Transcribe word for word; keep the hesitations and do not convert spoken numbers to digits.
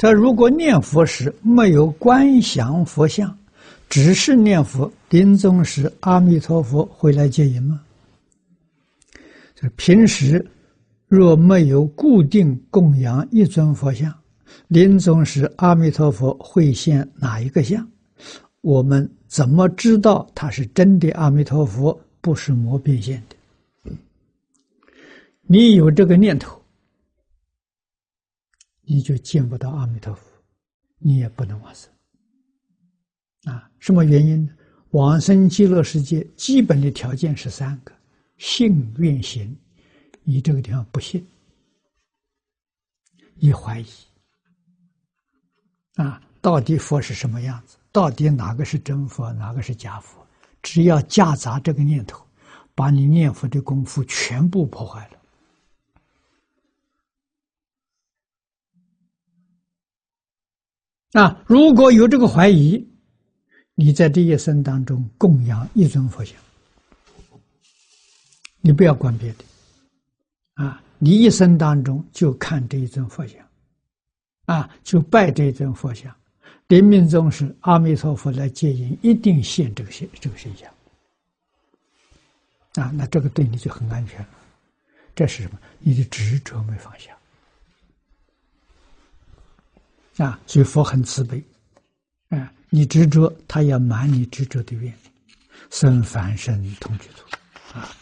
这如果念佛时没有观想佛像，只是念佛，临终时阿弥陀佛会来接引吗？这平时若没有固定供养一尊佛像，临终时阿弥陀佛会现哪一个像？我们怎么知道他是真的阿弥陀佛，不是魔变现的？你有这个念头，你就见不到阿弥陀佛，你也不能往生。啊，什么原因呢？往生极乐世界基本的条件是三个：信、愿、行。你这个地方不信，你怀疑，啊，到底佛是什么样子？到底哪个是真佛，哪个是假佛？只要夹杂这个念头，把你念佛的功夫全部破坏了。啊，如果有这个怀疑，你在这一生当中供养一尊佛像，你不要管别的，啊，你一生当中就看这一尊佛像，啊，就拜这一尊佛像，临命终时阿弥陀佛来接引，一定现这个现这个现象，啊，那这个对你就很安全了。这是什么？你的执着没放下。啊，所以佛很慈悲，啊，你执着，他要满你执着的愿，生凡身同居土，啊。